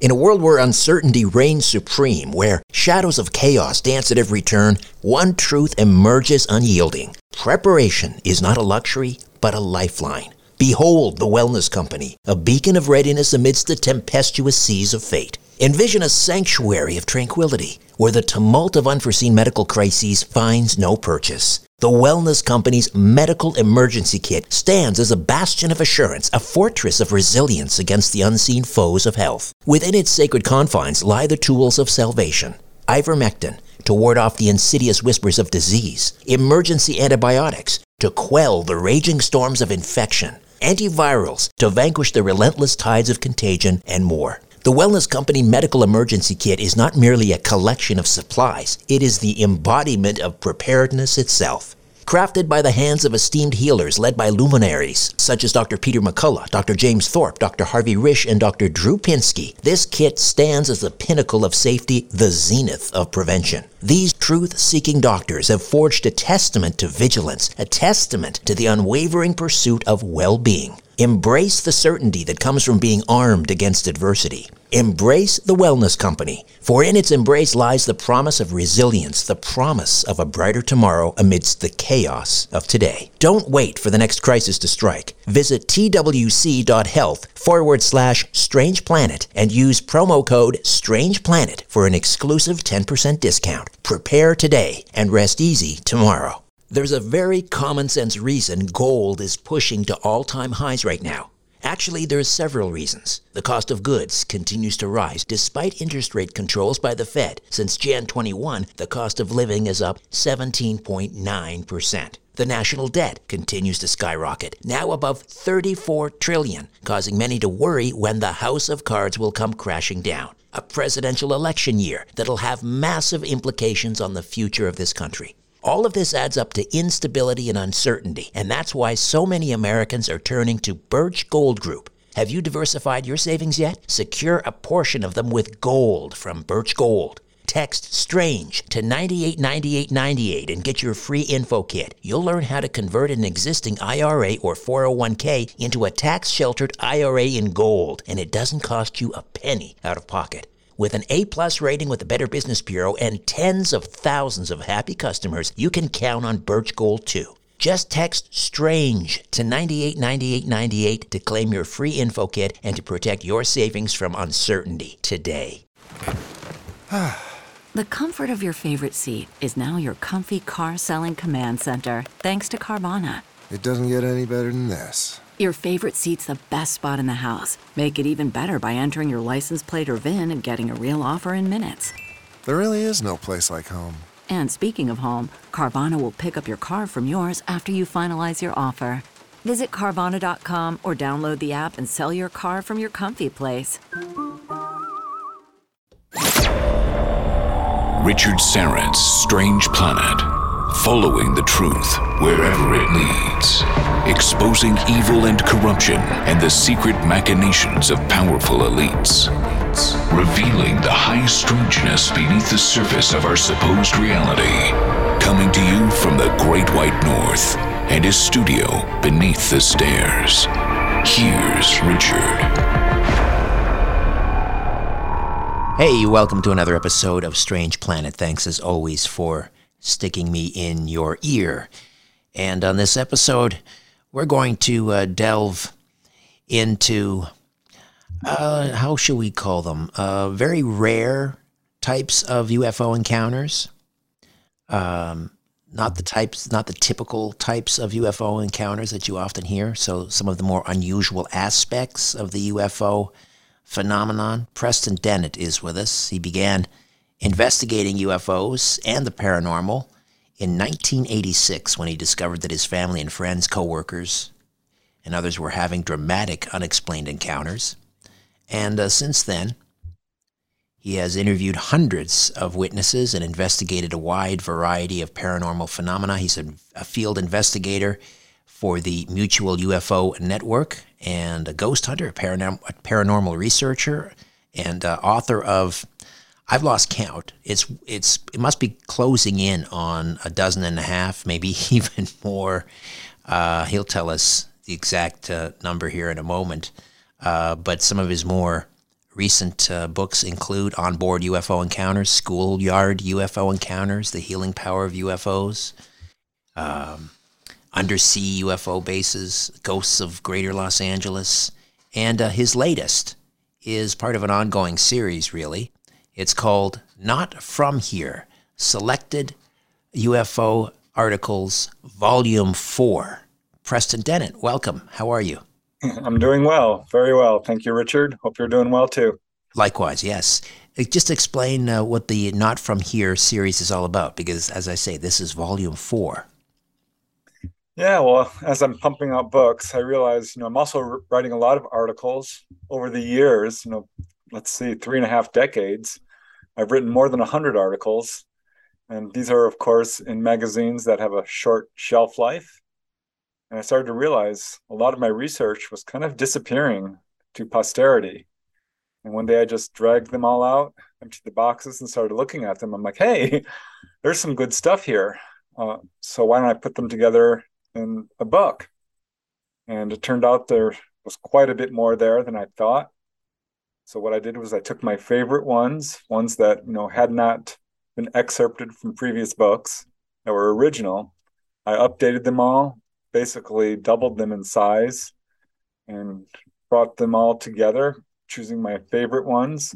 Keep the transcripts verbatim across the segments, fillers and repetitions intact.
In a world where uncertainty reigns supreme, where shadows of chaos dance at every turn, one truth emerges unyielding. Preparation is not a luxury, but a lifeline. Behold the Wellness Company, a beacon of readiness amidst the tempestuous seas of fate. Envision a sanctuary of tranquility, where the tumult of unforeseen medical crises finds no purchase. The Wellness Company's Medical Emergency Kit stands as a bastion of assurance, a fortress of resilience against the unseen foes of health. Within its sacred confines lie the tools of salvation. Ivermectin, to ward off the insidious whispers of disease. Emergency antibiotics, to quell the raging storms of infection. Antivirals, to vanquish the relentless tides of contagion, and more. The Wellness Company Medical Emergency Kit is not merely a collection of supplies. It is the embodiment of preparedness itself. Crafted by the hands of esteemed healers led by luminaries such as Doctor Peter McCullough, Doctor James Thorpe, Doctor Harvey Risch, and Doctor Drew Pinsky, this kit stands as the pinnacle of safety, the zenith of prevention. These truth-seeking doctors have forged a testament to vigilance, a testament to the unwavering pursuit of well-being. Embrace the certainty that comes from being armed against adversity. Embrace the Wellness Company, for in its embrace lies the promise of resilience, the promise of a brighter tomorrow amidst the chaos of today. Don't wait for the next crisis to strike. Visit twc.health forward slash Strange Planet and use promo code Strange Planet for an exclusive ten percent discount. Prepare today and rest easy tomorrow. There's a very common sense reason gold is pushing to all-time highs right now. Actually, there are several reasons. The cost of goods continues to rise despite interest rate controls by the Fed. Since January twenty-first, the cost of living is up seventeen point nine percent. The national debt continues to skyrocket, now above thirty-four trillion dollars, causing many to worry when the house of cards will come crashing down. A presidential election year that'll have massive implications on the future of this country. All of this adds up to instability and uncertainty, and that's why so many Americans are turning to Birch Gold Group. Have you diversified your savings yet? Secure a portion of them with gold from Birch Gold. Text STRANGE to ninety-eight ninety-eight ninety-eight and get your free info kit. You'll learn how to convert an existing I R A or four oh one k into a tax-sheltered I R A in gold, and it doesn't cost you a penny out of pocket. With an A-plus rating with the Better Business Bureau and tens of thousands of happy customers, you can count on Birch Gold too. Just text STRANGE to ninety-eight ninety-eight ninety-eight to claim your free info kit and to protect your savings from uncertainty today. The comfort of your favorite seat is now your comfy car-selling command center, thanks to Carvana. It doesn't get any better than this. Your favorite seat's the best spot in the house. Make it even better by entering your license plate or V I N and getting a real offer in minutes. There really is no place like home. And speaking of home, Carvana will pick up your car from yours after you finalize your offer. Visit Carvana dot com or download the app and sell your car from your comfy place. Richard Syrett's Strange Planet. Following the truth wherever it leads. Exposing evil and corruption and the secret machinations of powerful elites. Revealing the high strangeness beneath the surface of our supposed reality. Coming to you from the Great White North and his studio beneath the stairs. Here's Richard. Hey, welcome to another episode of Strange Planet. Thanks as always for sticking me in your ear. And on this episode, we're going to uh, delve into, uh, how should we call them, uh, very rare types of U F O encounters. Um, not the types, not the typical types of U F O encounters that you often hear. So some of the more unusual aspects of the U F O phenomenon. Preston Dennett is with us. He began investigating U F Os and the paranormal in nineteen eighty-six when he discovered that his family and friends, co-workers, and others were having dramatic unexplained encounters. And uh, since then, he has interviewed hundreds of witnesses and investigated a wide variety of paranormal phenomena. He's a, a field investigator for the Mutual U F O Network and a ghost hunter, a, paranorm- a paranormal researcher, and uh, author of, I've lost count. It's it's it must be closing in on a dozen and a half, maybe even more. Uh, he'll tell us the exact uh, number here in a moment. Uh, but some of his more recent uh, books include Onboard U F O Encounters, Schoolyard U F O Encounters, The Healing Power of U F Os, um, Undersea U F O Bases, Ghosts of Greater Los Angeles, and uh, his latest is part of an ongoing series, really. It's called Not From Here, Selected U F O Articles, Volume four. Preston Dennett, welcome. How are you? I'm doing well, very well. Thank you, Richard. Hope you're doing well, too. Likewise, yes. Just explain uh, what the Not From Here series is all about, because, as I say, this is Volume four. Yeah, well, as I'm pumping out books, I realize, you know, I'm also writing a lot of articles over the years, you know, let's see, three and a half decades. I've written more than one hundred articles, and these are, of course, in magazines that have a short shelf life. And I started to realize a lot of my research was kind of disappearing to posterity. And one day I just dragged them all out, emptied the boxes, and started looking at them. I'm like, hey, there's some good stuff here. Uh, so why don't I put them together in a book? And it turned out there was quite a bit more there than I thought. So what I did was I took my favorite ones, ones that, you know, had not been excerpted from previous books that were original. I updated them all, basically doubled them in size, and brought them all together, choosing my favorite ones,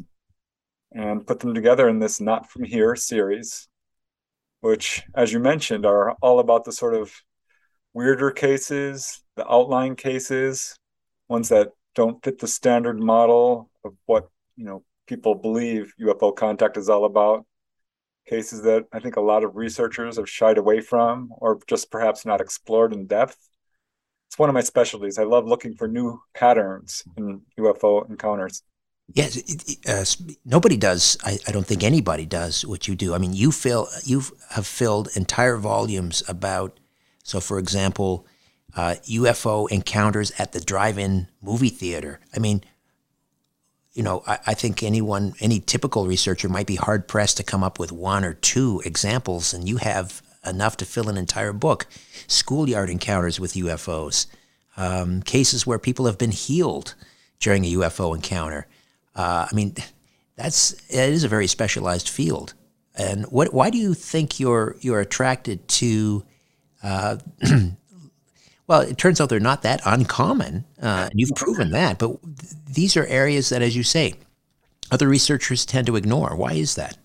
and put them together in this Not From Here series, which, as you mentioned, are all about the sort of weirder cases, the outlying cases, ones that don't fit the standard model of what, you know, people believe U F O contact is all about. Cases that I think a lot of researchers have shied away from, or just perhaps not explored in depth. It's one of my specialties. I love looking for new patterns in U F O encounters. Yes, uh, nobody does. I, I don't think anybody does what you do. I mean, you fill, you have filled entire volumes about. So, for example, uh, U F O encounters at the drive-in movie theater. I mean, you know, I, I think anyone, any typical researcher might be hard-pressed to come up with one or two examples, and you have enough to fill an entire book. Schoolyard encounters with U F Os, um, cases where people have been healed during a U F O encounter. Uh, I mean, that's it is a very specialized field. And what? Why do you think you're you're attracted to? Uh, well, it turns out they're not that uncommon, uh, and you've proven that. But th- these are areas that, as you say, other researchers tend to ignore. Why is that?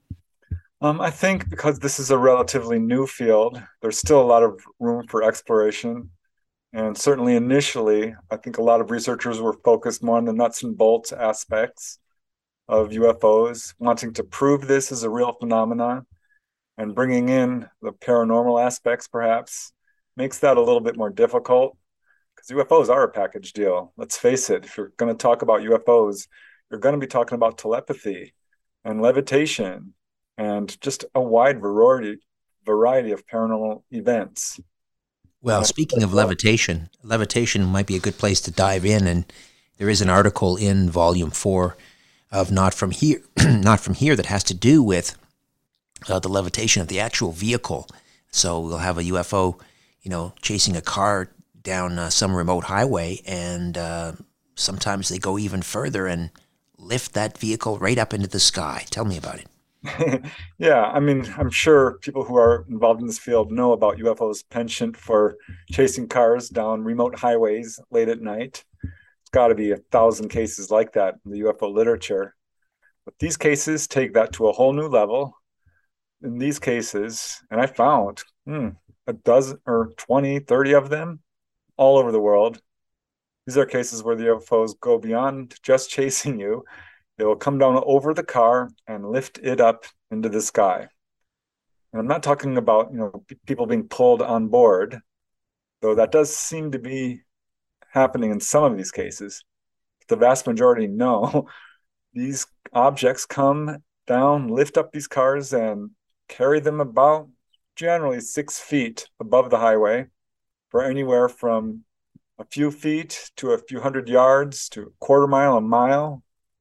Um, I think because this is a relatively new field, there's still a lot of room for exploration. And certainly initially, I think a lot of researchers were focused more on the nuts and bolts aspects of U F Os, wanting to prove this is a real phenomenon, and bringing in the paranormal aspects perhaps makes that a little bit more difficult, because U F Os are a package deal. Let's face it, if you're going to talk about U F Os, you're going to be talking about telepathy and levitation and just a wide variety variety of paranormal events. Well, speaking of levitation, levitation might be a good place to dive in, and there is an article in Volume Four of Not From Here, Not From Here, that has to do with uh, the levitation of the actual vehicle. So we'll have a U F O, you know, chasing a car down uh, some remote highway, and uh, sometimes they go even further and lift that vehicle right up into the sky. Tell me about it. Yeah, I mean, I'm sure people who are involved in this field know about U F O's penchant for chasing cars down remote highways late at night. It's got to be a thousand cases like that in the U F O literature. But these cases take that to a whole new level. In these cases, and I found hmm, a dozen or twenty, thirty of them all over the world. These are cases where the U F Os go beyond just chasing you. They will come down over the car and lift it up into the sky. And I'm not talking about, you know, p- people being pulled on board, though that does seem to be happening in some of these cases. But the vast majority, no. These objects come down, lift up these cars, and carry them about generally six feet above the highway for anywhere from a few feet to a few hundred yards to a quarter mile, a mile,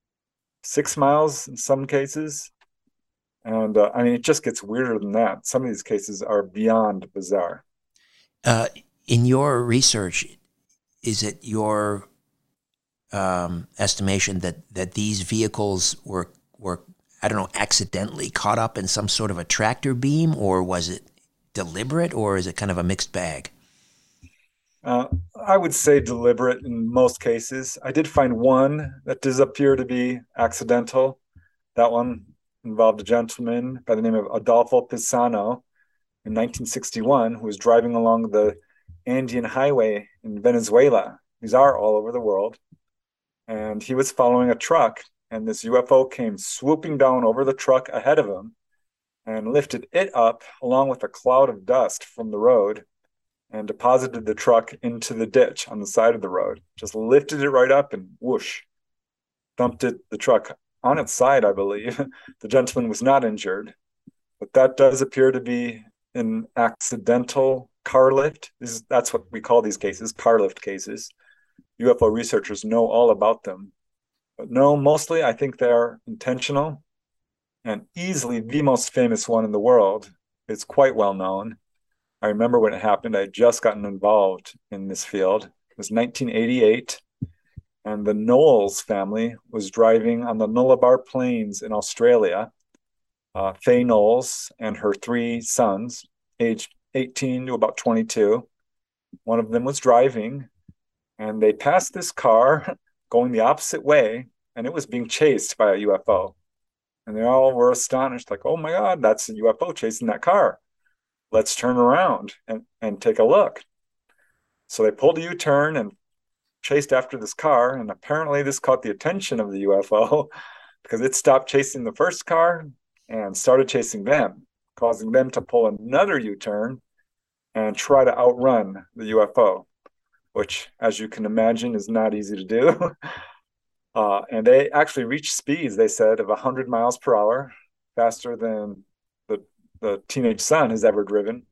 six miles in some cases. And uh, I mean, it just gets weirder than that. Some of these cases are beyond bizarre. Uh, in your research, is it your um, estimation that that these vehicles were were I don't know accidentally caught up in some sort of a tractor beam, or was it deliberate, or is it kind of a mixed bag? Uh, I would say deliberate in most cases. I did find one that does appear to be accidental. That one involved a gentleman by the name of Adolfo Pisano in nineteen sixty-one who was driving along the Andean Highway in Venezuela. These are all over the world. And he was following a truck, and this U F O came swooping down over the truck ahead of him and lifted it up along with a cloud of dust from the road and deposited the truck into the ditch on the side of the road. Just lifted it right up and whoosh, dumped it, the truck on its side, I believe. The gentleman was not injured, but that does appear to be an accidental car lift. This is, that's what we call these cases, car lift cases. U F O researchers know all about them. But no, mostly I think they're intentional, and easily the most famous one in the world. It's quite well known. I remember when it happened, I had just gotten involved in this field. It was nineteen eighty-eight, and the Knowles family was driving on the Nullarbor Plains in Australia. Uh, Faye Knowles and her three sons, aged eighteen to about twenty-two. One of them was driving, and they passed this car going the opposite way, and it was being chased by a U F O. And they all were astonished, like, oh my God, that's a U F O chasing that car. Let's turn around and, and take a look. So they pulled a U-turn and chased after this car, and apparently this caught the attention of the U F O because it stopped chasing the first car and started chasing them, causing them to pull another U-turn and try to outrun the U F O, which, as you can imagine, is not easy to do. Uh, and they actually reached speeds, they said, of one hundred miles per hour, faster than the, the teenage son has ever driven,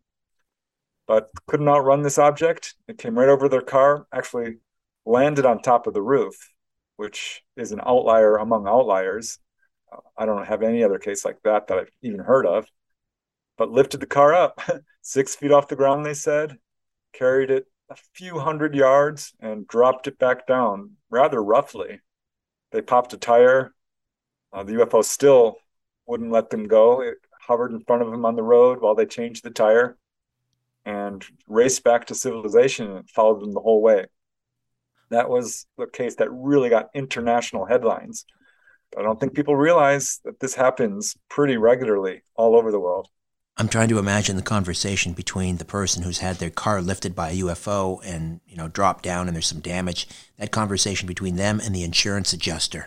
but couldn't outrun this object. It came right over their car, actually landed on top of the roof, which is an outlier among outliers. Uh, I don't have any other case like that that I've even heard of, but lifted the car up six feet off the ground, they said, carried it a few hundred yards and dropped it back down rather roughly. They popped a tire. Uh, the U F O still wouldn't let them go. It hovered in front of them on the road while they changed the tire and raced back to civilization and followed them the whole way. That was the case that really got international headlines. I don't think people realize that this happens pretty regularly all over the world. I'm trying to imagine the conversation between the person who's had their car lifted by a U F O and, you know, dropped down and there's some damage, that conversation between them and the insurance adjuster.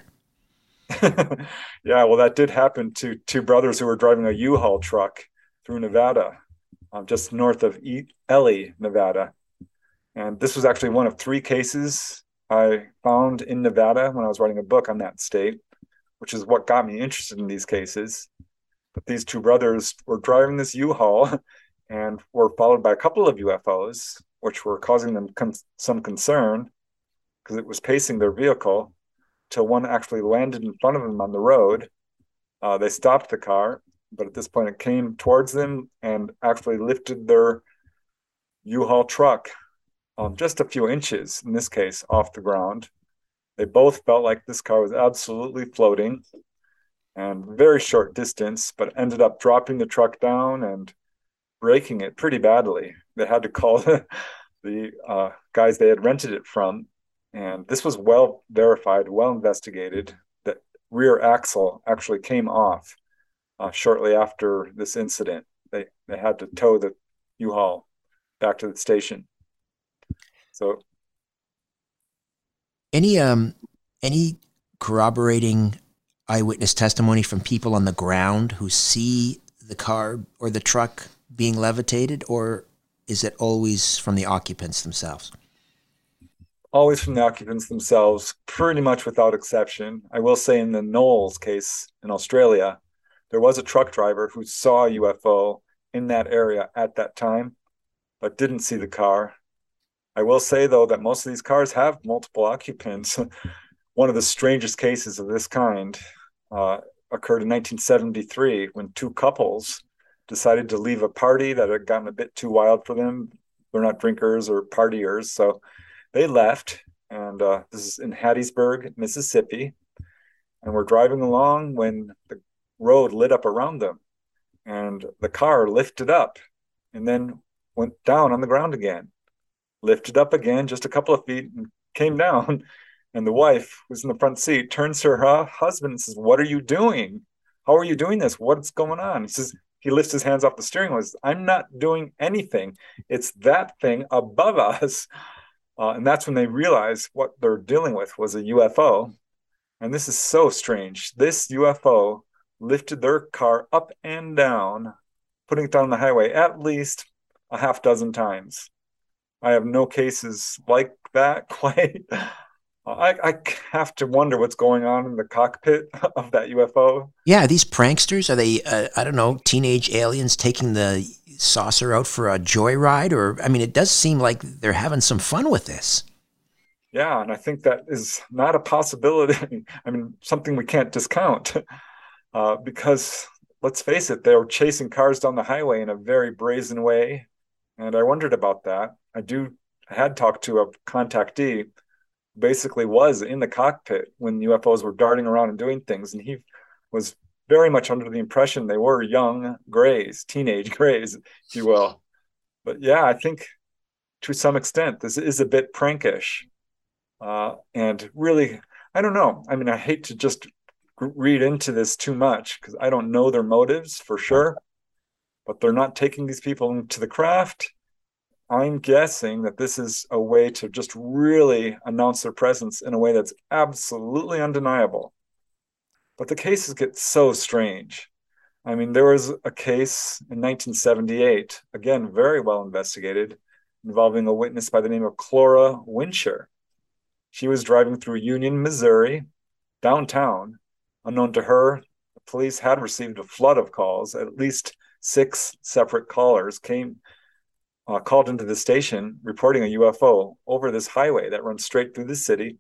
Yeah, well, that did happen to two brothers who were driving a U-Haul truck through Nevada, um, just north of e- Ely, Nevada. And this was actually one of three cases I found in Nevada when I was writing a book on that state, which is what got me interested in these cases. But these two brothers were driving this U-Haul and were followed by a couple of U F Os, which were causing them con- some concern because it was pacing their vehicle till one actually landed in front of them on the road. Uh, they stopped the car, but at this point it came towards them and actually lifted their U-Haul truck um, just a few inches, in this case, off the ground. They both felt like this car was absolutely floating and very short distance, but ended up dropping the truck down and breaking it pretty badly. They had to call the, the uh, guys they had rented it from. And this was well verified, well investigated. That rear axle actually came off uh, shortly after this incident. They they had to tow the U-Haul back to the station. So, any um any corroborating eyewitness testimony from people on the ground who see the car or the truck being levitated, or is it always from the occupants themselves? Always from the occupants themselves, pretty much without exception. I will say in the Knowles case in Australia, there was a truck driver who saw a U F O in that area at that time, but didn't see the car. I will say, though, that most of these cars have multiple occupants. One of the strangest cases of this kind uh, occurred in nineteen seventy-three when two couples decided to leave a party that had gotten a bit too wild for them. They're not drinkers or partiers, so they left and uh, this is in Hattiesburg, Mississippi. And we're driving along when the road lit up around them, and the car lifted up and then went down on the ground again, lifted up again just a couple of feet and came down. And the wife, who's in the front seat, turns to her uh, husband and says, "What are you doing? How are you doing this? What's going on?" He says, he lifts his hands off the steering wheel. He says, "I'm not doing anything. It's that thing above us." Uh, and that's when they realize what they're dealing with was a U F O. And this is so strange. This U F O lifted their car up and down, putting it down the highway at least a half dozen times. I have no cases like that quite. I, I have to wonder what's going on in the cockpit of that U F O. Yeah, are these pranksters, are they, uh, I don't know, teenage aliens taking the saucer out for a joyride? Or, I mean, it does seem like they're having some fun with this. Yeah, and I think that is not a possibility. I mean, something we can't discount. Uh, because, let's face it, they were chasing cars down the highway in a very brazen way. And I wondered about that. I do, I had talked to a contactee, basically was in the cockpit when U F Os were darting around and doing things. And he was very much under the impression they were young grays, teenage grays, if you will. But yeah, I think to some extent, this is a bit prankish. Uh, and really, I don't know. I mean, I hate to just read into this too much because I don't know their motives for sure, but they're not taking these people into the craft. I'm guessing that this is a way to just really announce their presence in a way that's absolutely undeniable. But the cases get so strange. I mean, there was a case in nineteen seventy-eight, again, very well investigated, involving a witness by the name of Clora Wincher. She was driving through Union, Missouri, downtown. Unknown to her, the police had received a flood of calls. At least six separate callers came, uh, called into the station reporting a U F O over this highway that runs straight through the city.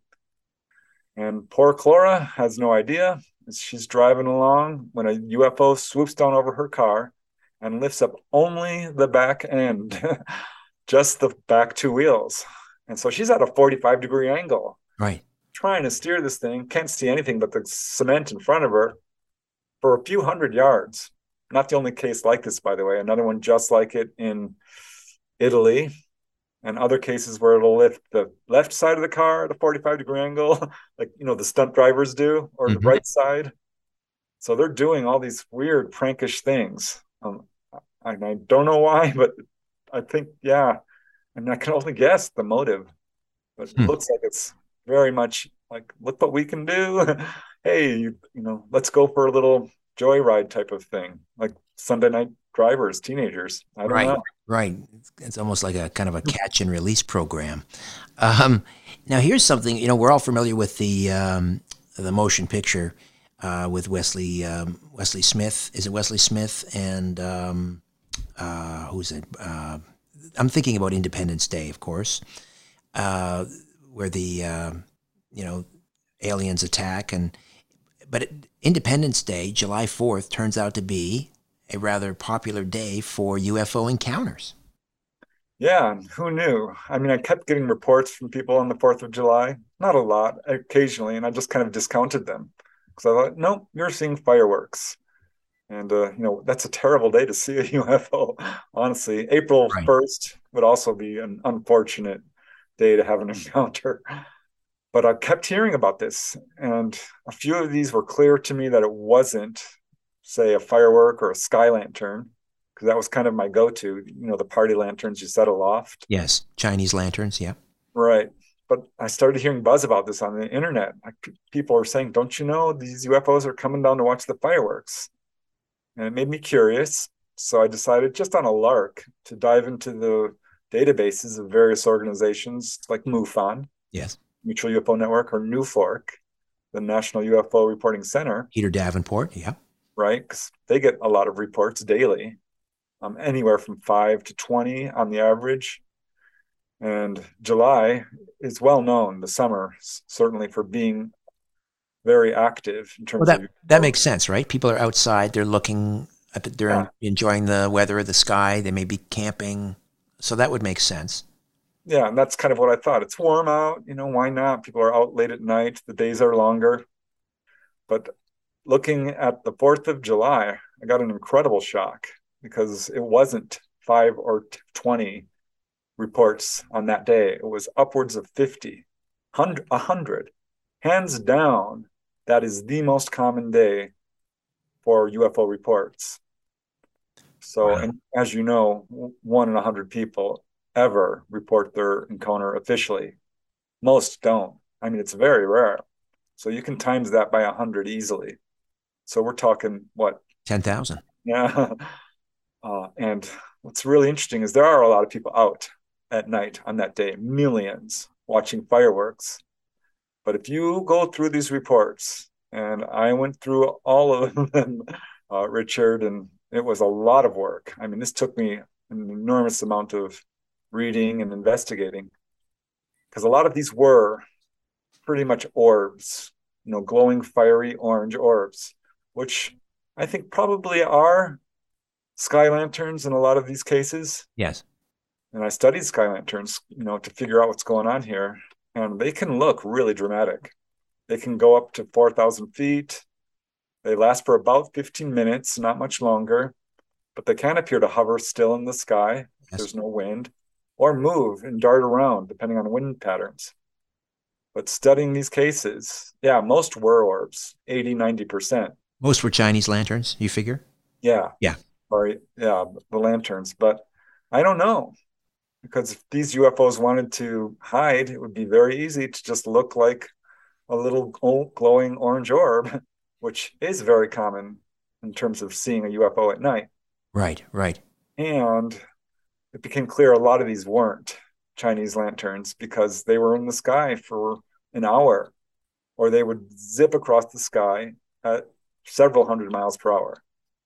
And poor Clora has no idea. She's driving along when a U F O swoops down over her car and lifts up only the back end, just the back two wheels. And so she's at a forty-five degree angle. Right. Trying to steer this thing, can't see anything but the cement in front of her for a few hundred yards. Not the only case like this, by the way. Another one just like it in Italy, and other cases where it'll lift the left side of the car at a forty-five degree angle, like, you know, the stunt drivers do, or mm-hmm. the right side. So they're doing all these weird prankish things. Um, I, I don't know why, but I think, yeah, I mean, I can only guess the motive, but it hmm. looks like it's very much like, look what we can do. Hey, you, you know, let's go for a little joyride type of thing, like Sunday night drivers, teenagers. I don't right, know. Right. It's almost like a kind of a catch and release program. Um, now, here's something, you know, we're all familiar with the um, the motion picture uh, with Wesley um, Wesley Smith. Is it Wesley Smith and um, uh, who's it? Uh, I'm thinking about Independence Day, of course, uh, where the uh, you know aliens attack, and but it, Independence Day, July fourth, turns out to be a rather popular day for U F O encounters. Yeah, who knew? I mean, I kept getting reports from people on the fourth of July, not a lot, occasionally, and I just kind of discounted them because I thought, no, you're seeing fireworks. And, uh, you know, that's a terrible day to see a U F O, honestly. April right. first would also be an unfortunate day to have an encounter. But I kept hearing about this, and a few of these were clear to me that it wasn't, say, a firework or a sky lantern, because that was kind of my go-to, you know, the party lanterns you set aloft. Yes, Chinese lanterns, yeah. Right. But I started hearing buzz about this on the internet. Like, people are saying, don't you know, these U F Os are coming down to watch the fireworks. And it made me curious. So I decided, just on a lark, to dive into the databases of various organizations like MUFON, yes, Mutual U F O Network, or NUFORC, the National U F O Reporting Center. Peter Davenport, yeah. Right, because they get a lot of reports daily, um, anywhere from five to twenty on the average. And July is well known, the summer, certainly, for being very active in terms well, that, of... That makes sense, right? People are outside, they're looking, at the, they're yeah. enjoying the weather of the sky, they may be camping, so that would make sense. yeah, and that's kind of what I thought. It's warm out, you know, why not? People are out late at night, the days are longer. But looking at the fourth of July, I got an incredible shock because it wasn't five or twenty reports on that day. It was upwards of fifty, one hundred. Hands down, that is the most common day for U F O reports. So, Wow. and as you know, one in a hundred people ever report their encounter officially. Most don't. I mean, it's very rare. So you can times that by a hundred easily. So we're talking what? ten thousand. Yeah. Uh, and what's really interesting is there are a lot of people out at night on that day, millions watching fireworks. But if you go through these reports, and I went through all of them, uh, Richard, and it was a lot of work. I mean, this took me an enormous amount of reading and investigating because a lot of these were pretty much orbs, you know, glowing, fiery orange orbs, which I think probably are sky lanterns in a lot of these cases. Yes. And I studied sky lanterns, you know, to figure out what's going on here. And they can look really dramatic. They can go up to four thousand feet. They last for about fifteen minutes, not much longer, but they can appear to hover still in the sky if Yes. there's no wind, or move and dart around depending on wind patterns. But studying these cases, yeah, most were orbs, eighty, ninety percent. Most were Chinese lanterns, you figure? Yeah. Yeah. Or, yeah, the lanterns. But I don't know. Because if these U F Os wanted to hide, it would be very easy to just look like a little glowing orange orb, which is very common in terms of seeing a U F O at night. Right, right. And it became clear a lot of these weren't Chinese lanterns because they were in the sky for an hour, or they would zip across the sky at several hundred miles per hour,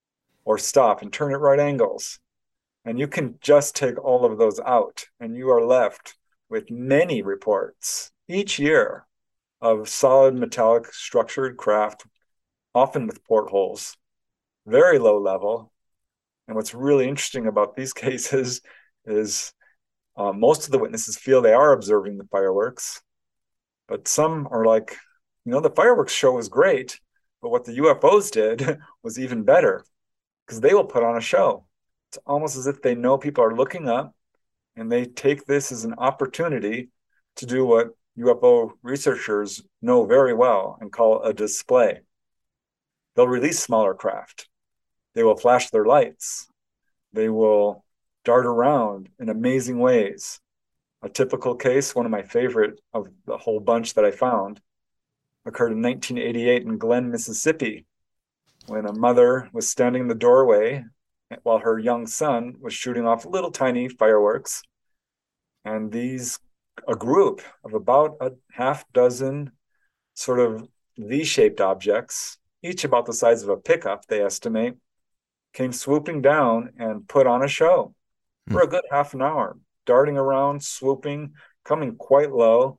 or stop and turn at right angles. And you can just take all of those out, and you are left with many reports each year of solid metallic structured craft, often with portholes, very low level. And what's really interesting about these cases is uh, most of the witnesses feel they are observing the fireworks, but some are like, you know, the fireworks show was great, but what the U F Os did was even better because they will put on a show. It's almost as if they know people are looking up and they take this as an opportunity to do what U F O researchers know very well and call a display. They'll release smaller craft. They will flash their lights. They will dart around in amazing ways. A typical case, one of my favorite of the whole bunch that I found, occurred in nineteen eighty-eight in Glen, Mississippi, when a mother was standing in the doorway while her young son was shooting off little tiny fireworks. And these, a group of about a half dozen sort of V-shaped objects, each about the size of a pickup, they estimate, came swooping down and put on a show hmm. for a good half an hour, darting around, swooping, coming quite low,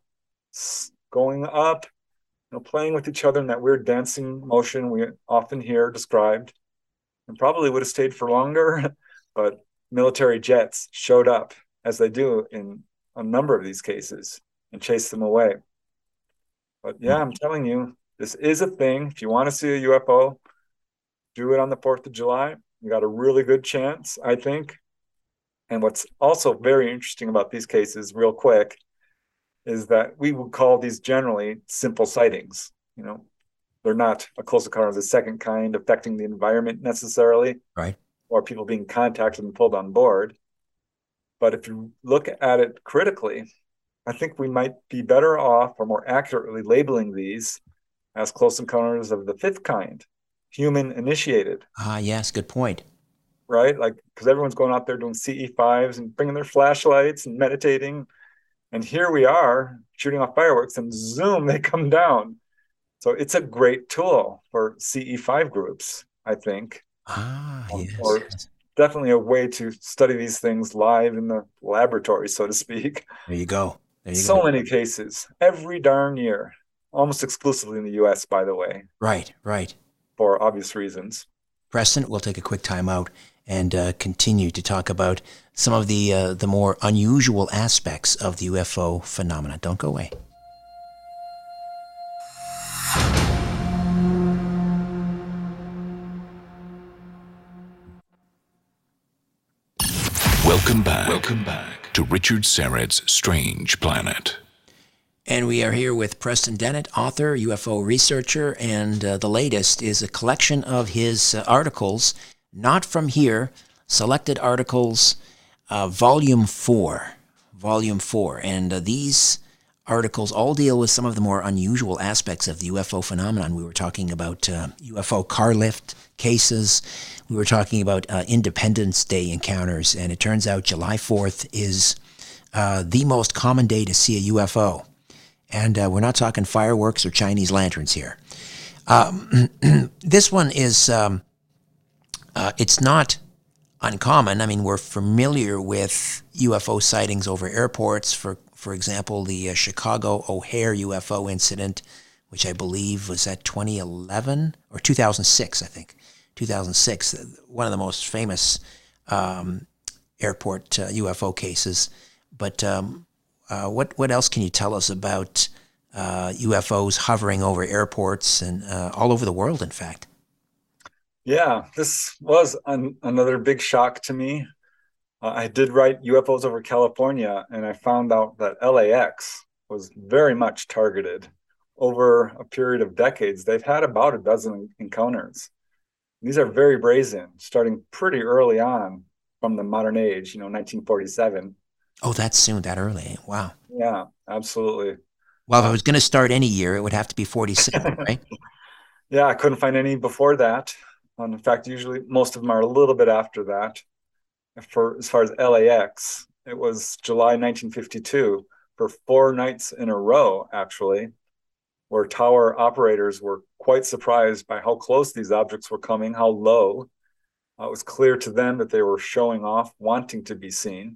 going up, you know, playing with each other in that weird dancing motion we often hear described. And probably would have stayed for longer, but military jets showed up, as they do in a number of these cases, and chased them away. But yeah, I'm telling you, this is a thing. If you want to see a U F O, do it on the fourth of July. You got a really good chance, I think. And what's also very interesting about these cases, real quick, is that we would call these generally simple sightings. You know, they're not a close encounter of the second kind affecting the environment necessarily, right? Or people being contacted and pulled on board. But if you look at it critically, I think we might be better off or more accurately labeling these as close encounters of the fifth kind, human initiated. Ah, yes, good point. Right? Like, because everyone's going out there doing C E fives and bringing their flashlights and meditating. And here we are shooting off fireworks and zoom, they come down. So it's a great tool for C E five groups, I think. Ah, um, yes. Or definitely a way to study these things live in the laboratory, so to speak. There you go. There you so go. many cases, every darn year, almost exclusively in the U S, by the way. Right, right. For obvious reasons. Preston, we'll take a quick time out and uh, continue to talk about some of the uh, the more unusual aspects of the U F O phenomena. Don't go away. Welcome back. Welcome back to Richard Syrett's Strange Planet. And we are here with Preston Dennett, author, U F O researcher, and uh, the latest is a collection of his uh, articles, not from here, selected articles, uh, volume four, volume four. And uh, these articles all deal with some of the more unusual aspects of the U F O phenomenon. We were talking about uh, U F O car lift cases. We were talking about uh, Independence Day encounters, and it turns out July fourth is uh, the most common day to see a U F O. And uh, we're not talking fireworks or Chinese lanterns here. Um, this one is, um, uh, it's not uncommon. I mean, we're familiar with U F O sightings over airports. For for example, the uh, Chicago O'Hare U F O incident, which I believe was at twenty eleven or two thousand six, I think. two thousand six, one of the most famous um, airport uh, U F O cases. But um, uh, what what else can you tell us about uh, U F Os hovering over airports and uh, all over the world, in fact? Yeah, this was an, another big shock to me. Uh, I did write U F Os over California, and I found out that L A X was very much targeted. Over a period of decades, they've had about a dozen encounters. These are very brazen, starting pretty early on from the modern age, you know, nineteen forty-seven. Oh, that's soon, that early. Wow. Yeah, absolutely. Well, if I was going to start any year, it would have to be forty-seven, right? Yeah, I couldn't find any before that. Um, in fact, usually most of them are a little bit after that. For as far as L A X, it was July nineteen fifty-two for four nights in a row, actually, where tower operators were quite surprised by how close these objects were coming, how low. Uh, it was clear to them that they were showing off, wanting to be seen.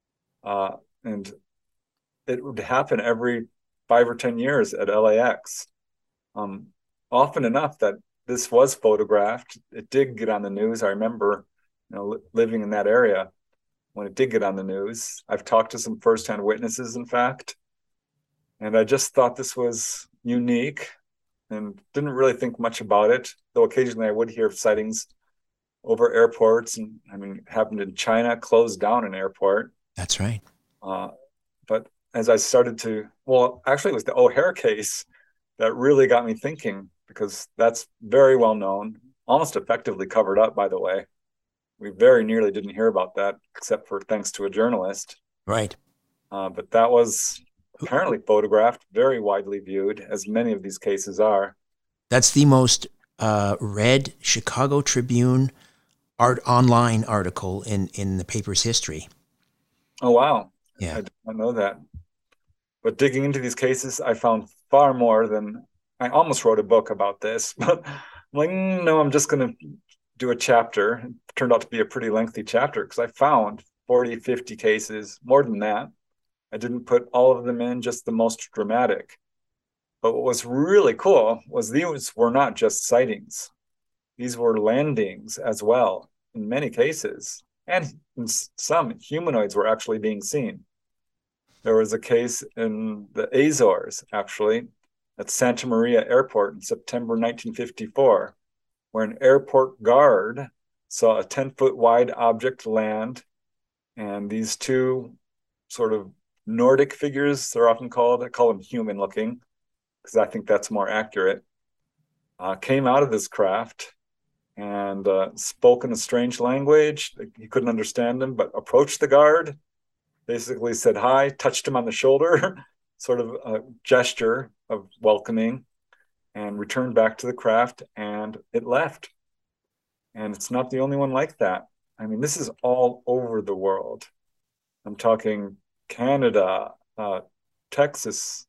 Uh, and it would happen every five or ten years at L A X. Um, often enough that this was photographed. It did get on the news. I remember, you know, li- living in that area when it did get on the news. I've talked to some firsthand witnesses, in fact, and I just thought this was unique and didn't really think much about it, though occasionally I would hear of sightings over airports. And I mean, it happened in China, closed down an airport. That's right. Uh, but as I started to, well, actually it was the O'Hare case that really got me thinking, because that's very well known, almost effectively covered up, by the way. We very nearly didn't hear about that, except for thanks to a journalist. Right. Uh, but that was apparently photographed, very widely viewed, as many of these cases are. That's the most uh, read Chicago Tribune art online article in, in the paper's history. Oh, wow. Yeah. I did not know that. But digging into these cases, I found far more than, I almost wrote a book about this, but I'm like, no, I'm just going to do a chapter. It turned out to be a pretty lengthy chapter because I found forty, fifty cases, more than that. I didn't put all of them in, just the most dramatic. But what was really cool was these were not just sightings. These were landings as well, in many cases. And in some, humanoids were actually being seen. There was a case in the Azores, actually, at Santa Maria Airport in September nineteen fifty-four, where an airport guard saw a ten-foot wide object land, and these two sort of Nordic figures, they're often called, I call them human-looking, because I think that's more accurate, uh, came out of this craft and uh, spoke in a strange language. He couldn't understand them, but approached the guard, basically said hi, touched him on the shoulder, sort of a gesture of welcoming, and returned back to the craft, and it left. And it's not the only one like that. I mean, this is all over the world. I'm talking Canada, uh, Texas,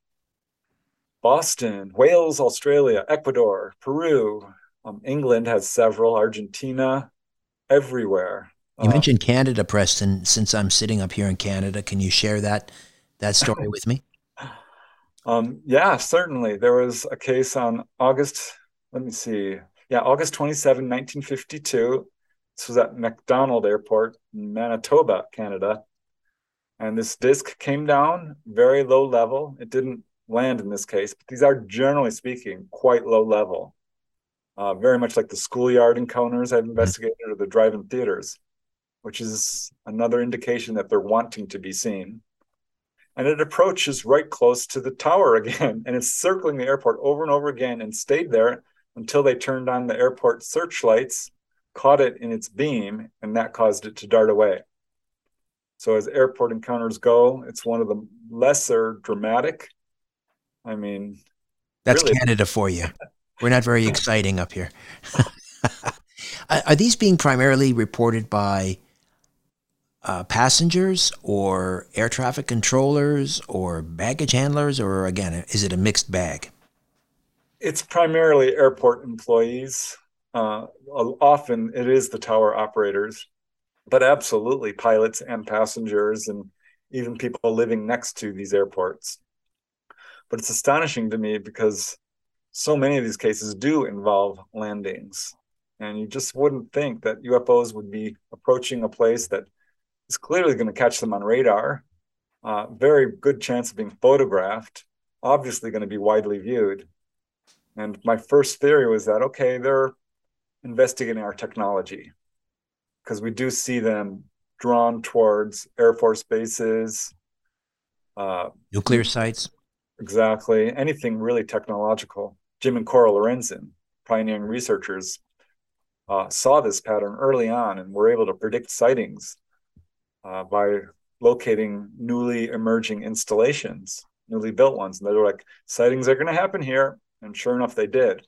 Boston, Wales, Australia, Ecuador, Peru. Um, England has several, Argentina, everywhere. You uh, mentioned Canada, Preston. Since I'm sitting up here in Canada, can you share that that story with me? Um, yeah, certainly. There was a case on August, let me see. Yeah, August twenty-seventh, nineteen fifty-two. This was at McDonald Airport in Manitoba, Canada. And this disc came down very low level. It didn't land in this case, but these are generally speaking quite low level. Uh, very much like the schoolyard encounters I've investigated or the drive-in theaters, which is another indication that they're wanting to be seen. And it approaches right close to the tower again, and it's circling the airport over and over again and stayed there until they turned on the airport searchlights, caught it in its beam, and that caused it to dart away. So as airport encounters go, it's one of the lesser dramatic. I mean, that's really, Canada for you. We're not very exciting up here. Are these being primarily reported by uh, passengers or air traffic controllers or baggage handlers, or again, is it a mixed bag? It's primarily airport employees. Uh, often it is the tower operators, but absolutely pilots and passengers and even people living next to these airports. But it's astonishing to me because so many of these cases do involve landings. And you just wouldn't think that U F Os would be approaching a place that is clearly going to catch them on radar. Uh, very good chance of being photographed, obviously going to be widely viewed. And my first theory was that, okay, they're investigating our technology because we do see them drawn towards Air Force bases. Uh, Nuclear sites. Exactly. Anything really technological. Jim and Cora Lorenzen, pioneering researchers, uh, saw this pattern early on and were able to predict sightings uh, by locating newly emerging installations, newly built ones. And they were like, sightings are going to happen here. And sure enough, they did.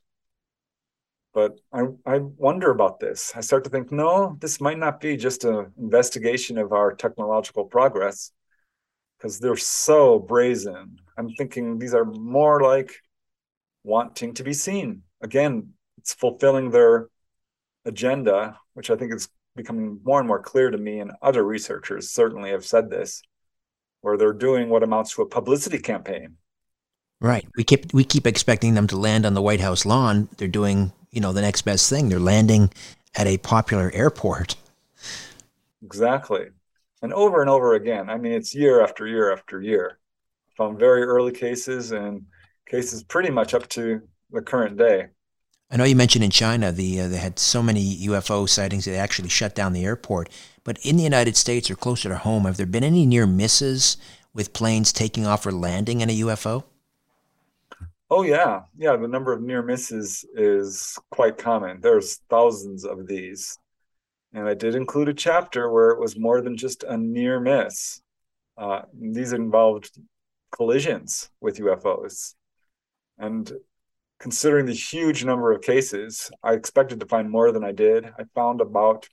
But I, I wonder about this. I start to think, no, this might not be just an investigation of our technological progress because they're so brazen. I'm thinking these are more like wanting to be seen. Again, it's fulfilling their agenda, which I think is becoming more and more clear to me, and other researchers certainly have said this, where they're doing what amounts to a publicity campaign. Right. We keep we keep expecting them to land on the White House lawn. They're doing, you know, the next best thing. They're landing at a popular airport. Exactly. And over and over again. I mean, it's year after year after year. From very early cases and cases pretty much up to the current day. I know you mentioned in China the uh, they had so many U F O sightings that they actually shut down the airport. But in the United States or closer to home, have there been any near misses with planes taking off or landing in a U F O? Oh, yeah. Yeah, the number of near misses is quite common. There's thousands of these. And I did include a chapter where it was more than just a near miss. Uh, these involved collisions with U F Os. And considering the huge number of cases, I expected to find more than I did. I found about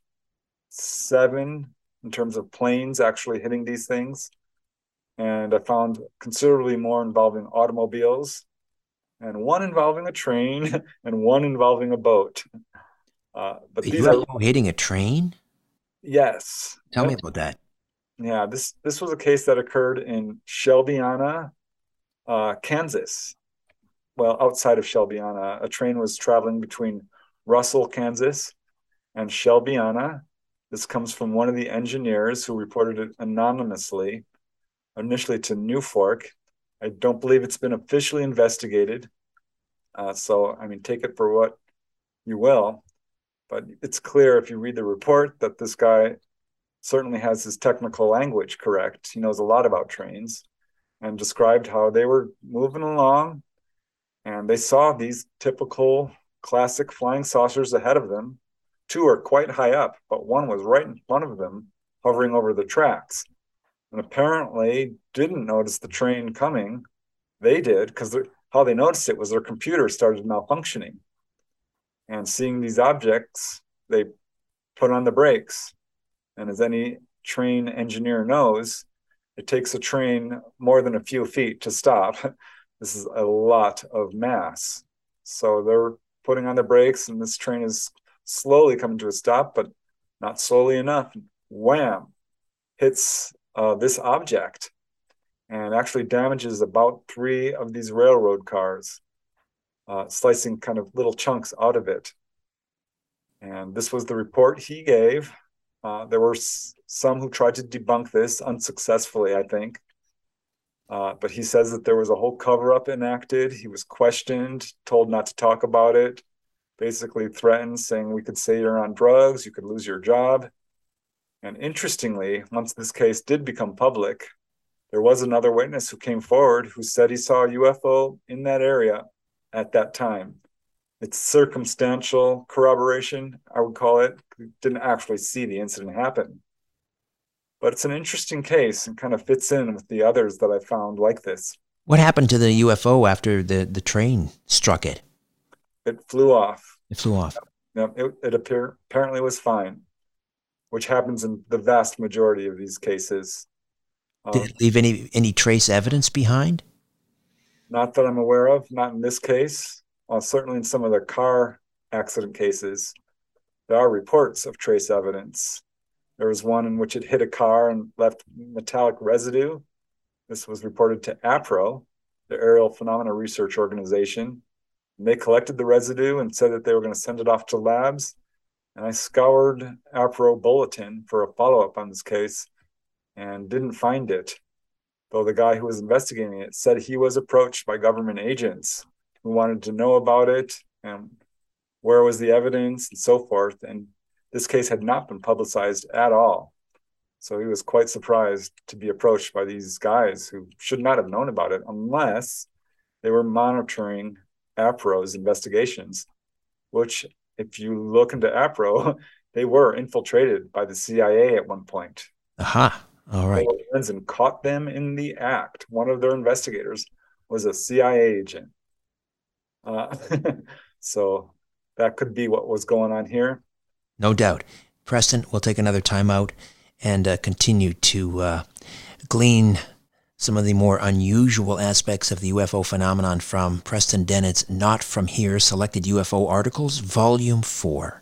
seven in terms of planes actually hitting these things. And I found considerably more involving automobiles, and one involving a train, and one involving a boat. Uh, but a these U F O are hitting a train? Yes. Tell Yep. me about that. Yeah, this this was a case that occurred in Shelbyana, uh, Kansas. Well, outside of Shelbyana, a train was traveling between Russell, Kansas, and Shelbyana. This comes from one of the engineers who reported it anonymously, initially to Newfork. I don't believe it's been officially investigated. Uh, so, I mean, take it for what you will. But it's clear if you read the report that this guy certainly has his technical language correct. He knows a lot about trains, and described how they were moving along and they saw these typical classic flying saucers ahead of them. Two are quite high up, but one was right in front of them, hovering over the tracks. And apparently didn't notice the train coming. They did, because how they noticed it was their computer started malfunctioning. And seeing these objects, they put on the brakes. And as any train engineer knows, it takes a train more than a few feet to stop. This is a lot of mass. So they're putting on the brakes, and this train is slowly coming to a stop, but not slowly enough. Wham! Hits uh, this object and actually damages about three of these railroad cars, uh, slicing kind of little chunks out of it. And this was the report he gave. Uh, there were s- some who tried to debunk this unsuccessfully, I think. Uh, but he says that there was a whole cover-up enacted. He was questioned, told not to talk about it, basically threatened, saying we could say you're on drugs, you could lose your job. And interestingly, once this case did become public, there was another witness who came forward who said he saw a U F O in that area at that time. It's circumstantial corroboration, I would call it. We didn't actually see the incident happen. But it's an interesting case and kind of fits in with the others that I found like this. What happened to the U F O after the, the train struck it? It flew off. It flew off. Yep, it, it appear, apparently was fine, which happens in the vast majority of these cases. Did Um, it leave any, any trace evidence behind? Not that I'm aware of, not in this case. Uh, certainly in some of the car accident cases, there are reports of trace evidence. There was one in which it hit a car and left metallic residue. This was reported to APRO, the Aerial Phenomena Research Organization. And they collected the residue and said that they were going to send it off to labs. And I scoured APRO Bulletin for a follow-up on this case and didn't find it. Though the guy who was investigating it said he was approached by government agents who wanted to know about it and where was the evidence and so forth. And this case had not been publicized at all. So he was quite surprised to be approached by these guys who should not have known about it unless they were monitoring APRO's investigations, which if you look into APRO, they were infiltrated by the C I A at one point. Aha. All right. And caught them in the act. One of their investigators was a C I A agent. Uh, so that could be what was going on here. No doubt. Preston, we'll take another time out and uh, continue to uh, glean some of the more unusual aspects of the U F O phenomenon from Preston Dennett's Not From Here Selected U F O Articles, Volume four.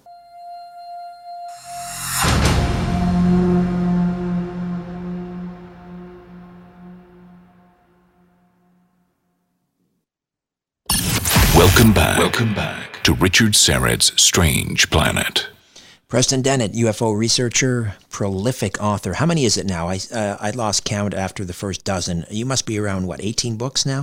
Welcome back. Welcome back to Richard Syrett's Strange Planet. Preston Dennett, U F O researcher, prolific author. How many is it now? I uh, I lost count after the first dozen. You must be around, what, eighteen books now?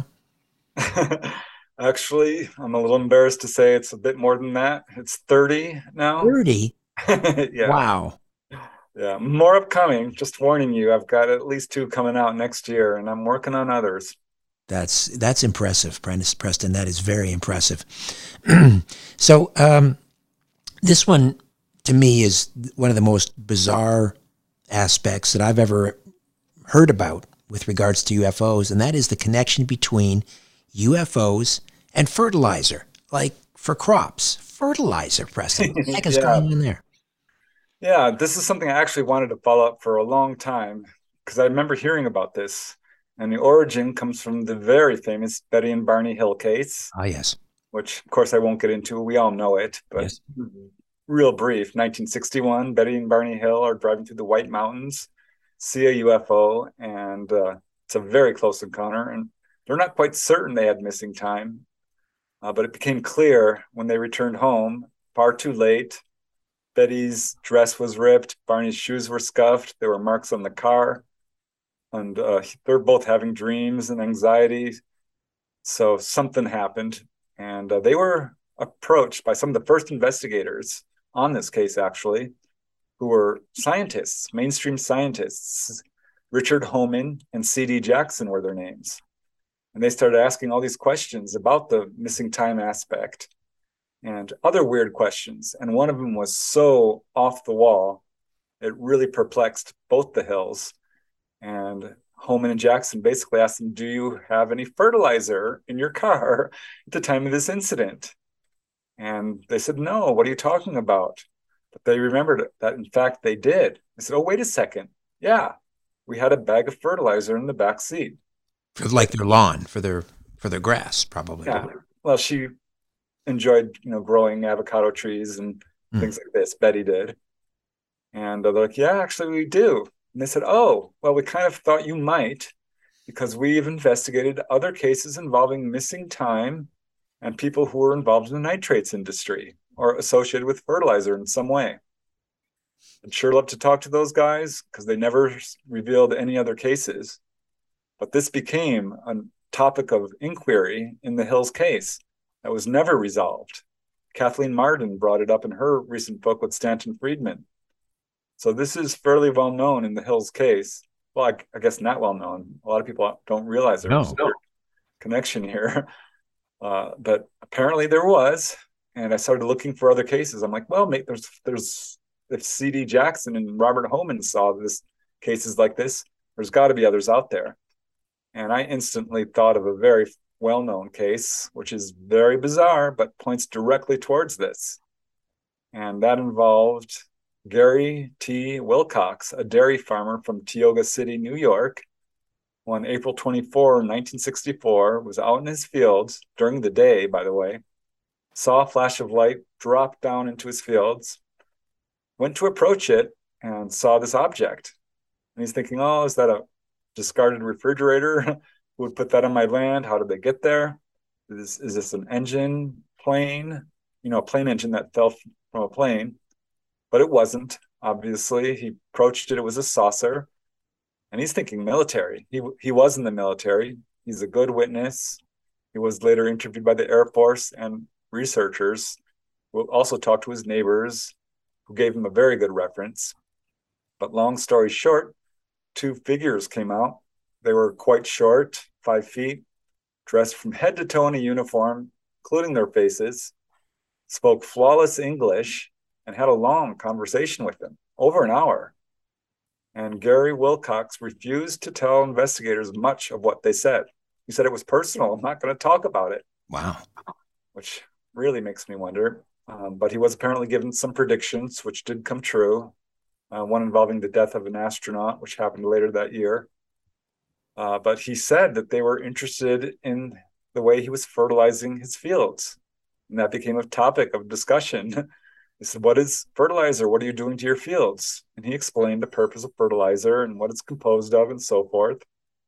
Actually, I'm a little embarrassed to say it's a bit more than that. It's thirty now. thirty? Yeah. Wow. Yeah, more upcoming. Just warning you, I've got at least two coming out next year, and I'm working on others. That's that's impressive, Preston. That is very impressive. So um, this one, to me, is one of the most bizarre aspects that I've ever heard about with regards to U F Os, and that is the connection between U F Os and fertilizer, like for crops. Fertilizer, Preston. What the heck is Yeah. going on there? Yeah, this is something I actually wanted to follow up for a long time because I remember hearing about this. And the origin comes from the very famous Betty and Barney Hill case, Ah, yes. which, of course, I won't get into. We all know it, but Yes. real brief. nineteen sixty-one, Betty and Barney Hill are driving through the White Mountains, see a U F O, and uh, it's a very close encounter. And they're not quite certain they had missing time, uh, but it became clear when they returned home, far too late. Betty's dress was ripped, Barney's shoes were scuffed, there were marks on the car. And uh, they're both having dreams and anxiety. So something happened. And uh, they were approached by some of the first investigators on this case, actually, who were scientists, mainstream scientists. Richard Homan and C D Jackson were their names. And they started asking all these questions about the missing time aspect and other weird questions. And one of them was so off the wall, it really perplexed both the Hills. And Homan and Jackson basically asked them, do you have any fertilizer in your car at the time of this incident? And they said, no, what are you talking about? But they remembered that, in fact, they did. They said, oh, wait a second. Yeah, we had a bag of fertilizer in the back seat. For like their lawn, for their for their grass, probably. Yeah. Well, she enjoyed, you know, growing avocado trees and Mm. things like this. Betty did. And they're like, yeah, actually, we do. And they said, oh, well, we kind of thought you might because we've investigated other cases involving missing time and people who were involved in the nitrates industry. or associated with fertilizer in some way. I'd sure love to talk to those guys because they never revealed any other cases. But this became a topic of inquiry in the Hills case that was never resolved. Kathleen Marden brought it up in her recent book with Stanton Friedman. So this is fairly well known in the Hills case. Well, I, I guess not well known. A lot of people don't realize there's no. a connection here. Uh, but apparently there was. And I started looking for other cases. I'm like, well, mate, there's there's if C D Jackson and Robert Homan saw this cases like this, there's got to be others out there. And I instantly thought of a very well-known case, which is very bizarre, but points directly towards this. And that involved Gary T. Wilcox, a dairy farmer from Tioga City, New York, who on April twenty-fourth, nineteen sixty-four, was out in his fields during the day, by the way, saw a flash of light drop down into his fields, went to approach it, and saw this object. And he's thinking, oh, is that a discarded refrigerator? Who would put that on my land? How did they get there? Is, is this an engine, plane? You know, a plane engine that fell from a plane. But it wasn't, obviously. He approached it. It was a saucer. And he's thinking military. He, he was in the military. He's a good witness. He was later interviewed by the Air Force and researchers who also talked to his neighbors who gave him a very good reference. But long story short, two figures came out. They were quite short, five feet, dressed from head to toe in a uniform, including their faces, spoke flawless English, and had a long conversation with them, over an hour. And Gary Wilcox refused to tell investigators much of what they said. He said it was personal. I'm not going to talk about it. Wow. Which really makes me wonder. Um, but he was apparently given some predictions, which did come true. Uh, one involving the death of an astronaut, which happened later that year. Uh, but he said that they were interested in the way he was fertilizing his fields. And that became a topic of discussion. He said, what is fertilizer? What are you doing to your fields? And he explained the purpose of fertilizer and what it's composed of and so forth.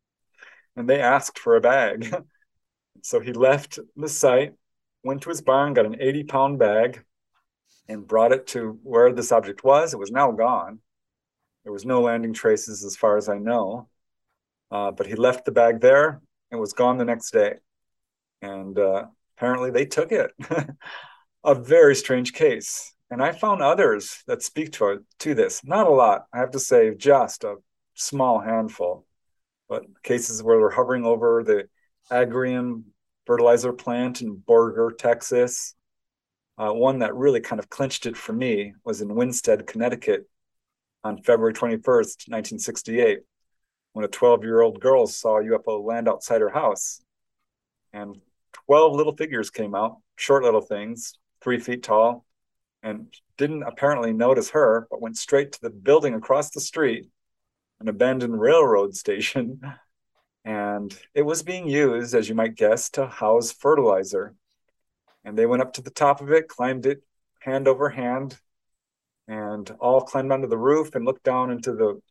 And they asked for a bag. So he left the site, went to his barn, got an eighty pound bag, and brought it to where this object was. It was now gone. There was no landing traces as far as I know. Uh, but he left the bag there and was gone the next day. And uh, apparently they took it. A very strange case. And I found others that speak to, to this. Not a lot, I have to say, just a small handful. But cases where they're hovering over the Agrium fertilizer plant in Borger, Texas. Uh, one that really kind of clinched it for me was in Winstead, Connecticut on February twenty-first, nineteen sixty-eight, when a twelve-year-old girl saw a U F O land outside her house. And twelve little figures came out, short little things, three feet tall, and didn't apparently notice her, but went straight to the building across the street, an abandoned railroad station. And it was being used, as you might guess, to house fertilizer. And they went up to the top of it, climbed it hand over hand, and all climbed onto the roof and looked down into the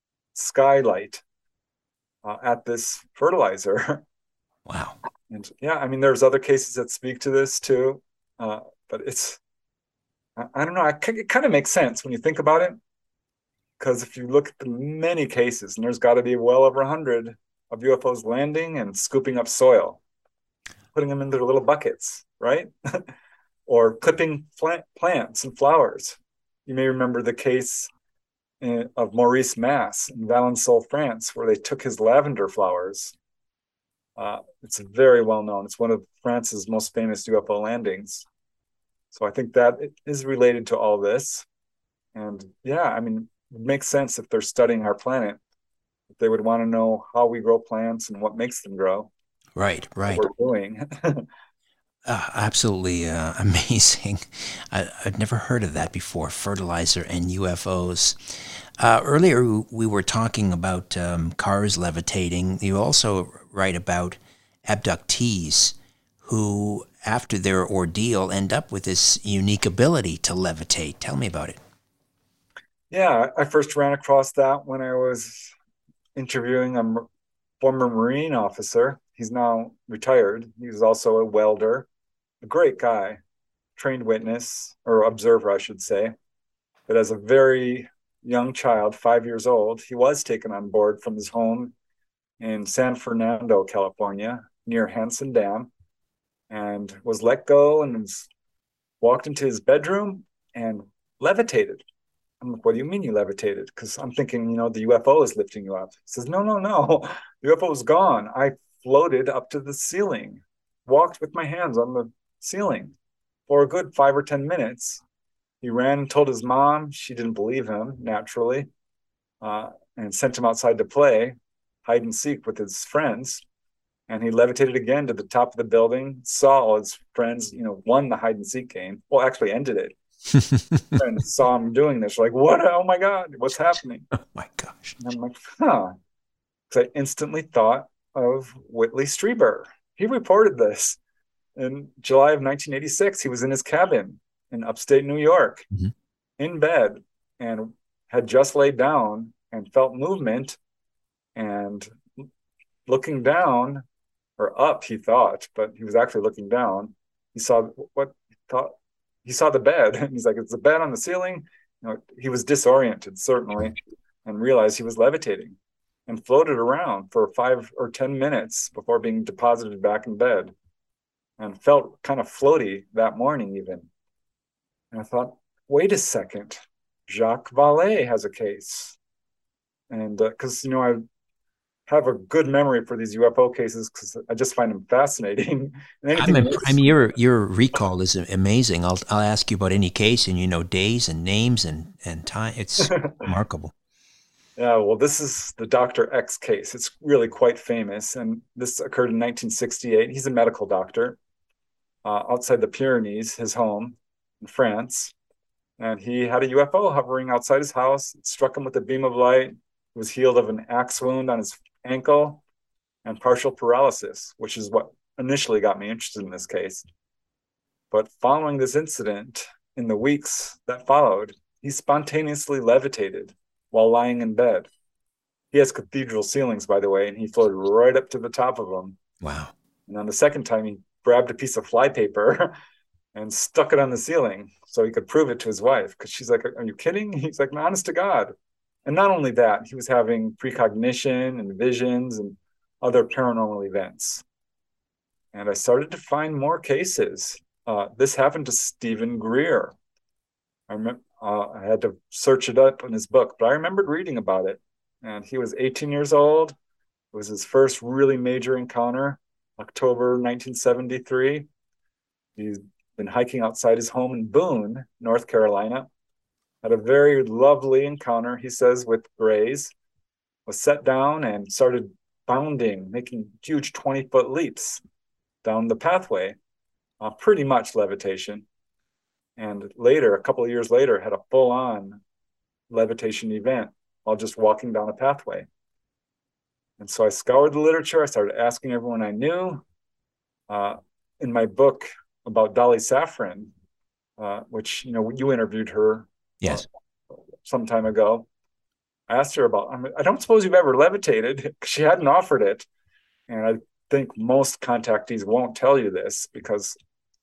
skylight uh, at this fertilizer. Wow. And yeah, I mean, there's other cases that speak to this too. Uh, but it's, I, I don't know, I, it kind of makes sense when you think about it. Because if you look at the many cases, and there's got to be well over one hundred of U F Os landing and scooping up soil, putting them into their little buckets, right? Or clipping plant, plants and flowers. You may remember the case in, of Maurice Mass in Valençol, France, where they took his lavender flowers. Uh, it's very well known. It's one of France's most famous U F O landings. So I think that it is related to all this. And yeah, I mean, it makes sense if they're studying our planet. They would want to know how we grow plants and what makes them grow. Right, right. What we're doing. uh, absolutely uh, amazing. I, I'd never heard of that before, fertilizer and U F Os. Uh, earlier, we were talking about um, cars levitating. You also write about abductees who, after their ordeal, end up with this unique ability to levitate. Tell me about it. Yeah, I first ran across that when I was interviewing a former Marine officer. He's now retired. He was also a welder, a great guy, trained witness, or observer, I should say, that as a very young child, five years old, he was taken on board from his home in San Fernando, California, near Hansen Dam, and was let go and was walked into his bedroom and levitated. I'm like, what do you mean you levitated? Because I'm thinking, you know, the U F O is lifting you up. He says, no, no, no. The U F O was gone. I floated up to the ceiling, walked with my hands on the ceiling for a good five or ten minutes. He ran and told his mom. She didn't believe him, naturally, uh, and sent him outside to play hide and seek with his friends. And he levitated again to the top of the building, saw all his friends, you know, won the hide and seek game. Well, actually ended it. And saw him doing this, like, what? Oh my God, what's happening? Oh my gosh. And I'm like, huh. Because I instantly thought of Whitley Strieber. He reported this in July of nineteen eighty-six. He was in his cabin in upstate New York, mm-hmm. in bed, and had just laid down and felt movement. And looking down, or up, he thought, but he was actually looking down. He saw what he thought. He saw the bed, and he's like, "It's the bed on the ceiling." You know, he was disoriented, certainly, and realized he was levitating, and floated around for five or ten minutes before being deposited back in bed, and felt kind of floaty that morning, even. And I thought, wait a second, Jacques Vallée has a case, and because uh, you know I have a good memory for these U F O cases because I just find them fascinating. And I'm a, I mean, your your recall is amazing. I'll I'll ask you about any case, and you know days and names and and time. It's remarkable. Yeah, well, this is the Doctor X case. It's really quite famous, and this occurred in nineteen sixty-eight. He's a medical doctor uh, outside the Pyrenees, his home in France, and he had a U F O hovering outside his house. It struck him with a beam of light. He was healed of an axe wound on his ankle and partial paralysis, which is what initially got me interested in this case. But following this incident, in the weeks that followed, he spontaneously levitated while lying in bed. He has cathedral ceilings, by the way, and he floated right up to the top of them. Wow. And on the second time, he grabbed a piece of flypaper and stuck it on the ceiling so he could prove it to his wife, because she's like, are you kidding? He's like, honest to God. And not only that, he was having precognition and visions and other paranormal events. And I started to find more cases. Uh, this happened to Stephen Greer. I remember uh, I had to search it up in his book, but I remembered reading about it. And he was eighteen years old. It was his first really major encounter, October nineteen seventy-three. He's been hiking outside his home in Boone, North Carolina. Had a very lovely encounter, he says, with Greys. Was set down and started bounding, making huge twenty-foot leaps down the pathway, uh, pretty much levitation. And later, a couple of years later, had a full-on levitation event while just walking down a pathway. And so I scoured the literature. I started asking everyone I knew. Uh, in my book about Dolly Safran, uh, which, you know, you interviewed her. Yes. Uh, some time ago. I asked her about, I, mean, I don't suppose you've ever levitated. She hadn't offered it. And I think most contactees won't tell you this, because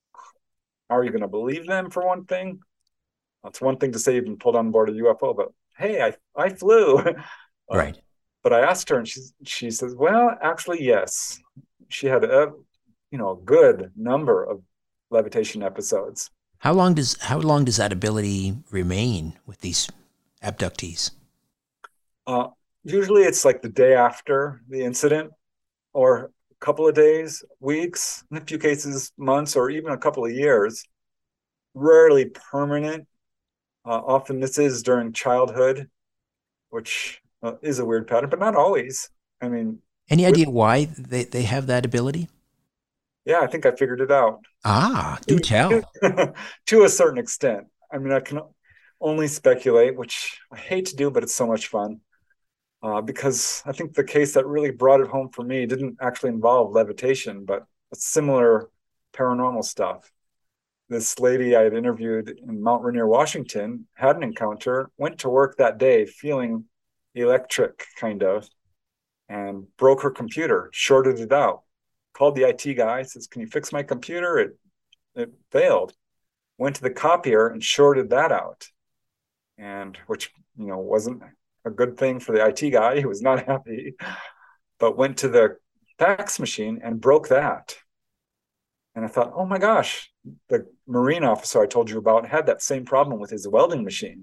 are you going to believe them, for one thing? It's one thing to say you've been pulled on board a U F O, but hey, I, I flew. Right. Uh, but I asked her, and she, she says, well, actually, yes. She had a, you know, a good number of levitation episodes. How long does how long does that ability remain with these abductees? Uh, usually it's like the day after the incident, or a couple of days, weeks, in a few cases, months, or even a couple of years. Rarely permanent. Uh, often this is during childhood, which uh, is a weird pattern, but not always. I mean, any idea why they, they have that ability? Yeah, I think I figured it out. Ah, do tell. To a certain extent. I mean, I can only speculate, which I hate to do, but it's so much fun. Uh, because I think the case that really brought it home for me didn't actually involve levitation, but similar paranormal stuff. This lady I had interviewed in Mount Rainier, Washington, had an encounter, went to work that day feeling electric, kind of, and broke her computer, shorted it out. Called the I T guy, says, can you fix my computer? It it failed. went to the copier and shorted that out, and which, you know, wasn't a good thing for the I T guy. He was not happy, but went to the fax machine and broke that. And I thought, oh my gosh, the Marine officer I told you about had that same problem with his welding machine.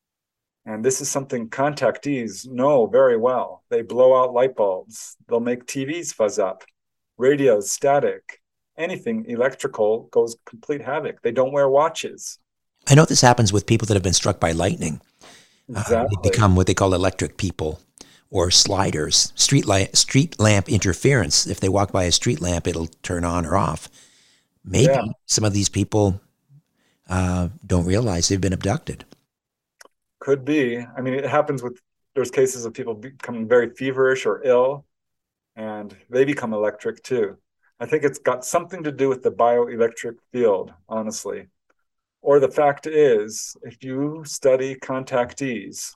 And this is something contactees know very well. They blow out light bulbs. They'll make T Vs fuzz up, radios static, anything electrical goes complete havoc. They don't wear watches. I know this happens with people that have been struck by lightning. Exactly. Uh, they become what they call electric people, or sliders, street light, street lamp interference. If they walk by a street lamp, it'll turn on or off. Maybe yeah. some of these people uh, don't realize they've been abducted. Could be. I mean, it happens with, there's cases of people becoming very feverish or ill, and they become electric too. I think it's got something to do with the bioelectric field, honestly. Or the fact is, if you study contactees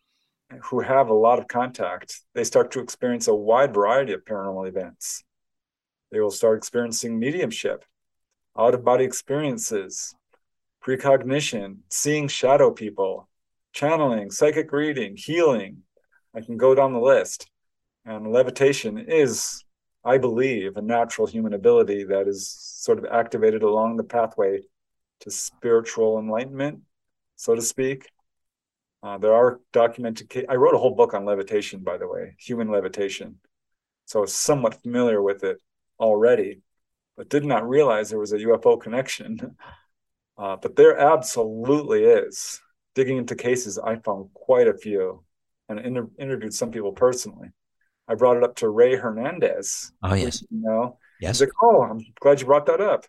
who have a lot of contact, they start to experience a wide variety of paranormal events. They will start experiencing mediumship, out-of-body experiences, precognition, seeing shadow people, channeling, psychic reading, healing. I can go down the list. And levitation is, I believe, a natural human ability that is sort of activated along the pathway to spiritual enlightenment, so to speak. Uh, there are documented cases. I wrote a whole book on levitation, by the way, human levitation. So I was somewhat familiar with it already, but did not realize there was a U F O connection. Uh, but there absolutely is. Digging into cases, I found quite a few, and inter- interviewed some people personally. I brought it up to Ray Hernandez. Oh, yes. You know, yes. He's like, oh, I'm glad you brought that up.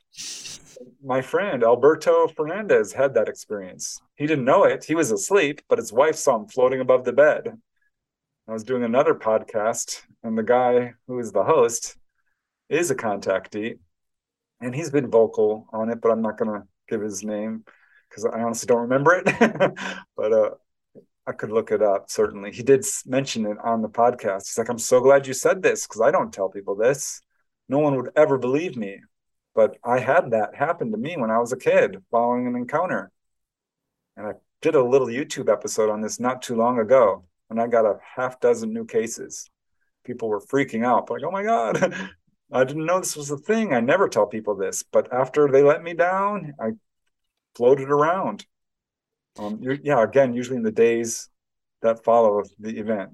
My friend Alberto Fernandez had that experience. He didn't know it. He was asleep, but his wife saw him floating above the bed. I was doing another podcast, and the guy who is the host is a contactee, and he's been vocal on it, but I'm not going to give his name because I honestly don't remember it. But uh, I could look it up, certainly. He did mention it on the podcast. He's like, I'm so glad you said this because I don't tell people this. No one would ever believe me. But I had that happen to me when I was a kid following an encounter. And I did a little YouTube episode on this not too long ago, and I got a half dozen new cases. People were freaking out, like, oh my God, I didn't know this was a thing. I never tell people this. But after they let me down, I floated around. Um, yeah, again, usually in the days that follow the event.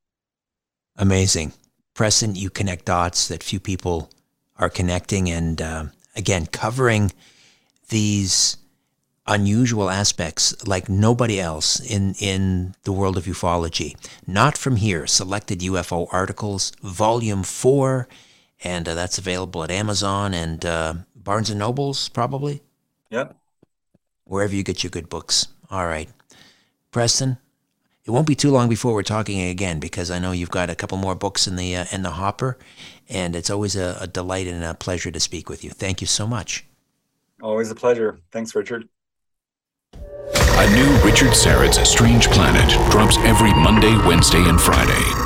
Amazing. Preston, you connect dots that few people are connecting, and uh, again, covering these unusual aspects like nobody else in, in the world of ufology. Not From Here, Selected U F O Articles, Volume four, and uh, that's available at Amazon and uh, Barnes and Nobles, probably? Yep. Wherever you get your good books. All right. Preston, it won't be too long before we're talking again, because I know you've got a couple more books in the uh, in the hopper, and it's always a, a delight and a pleasure to speak with you. Thank you so much. Always a pleasure. Thanks, Richard. A new Richard Syrett's Strange Planet drops every Monday, Wednesday, and Friday.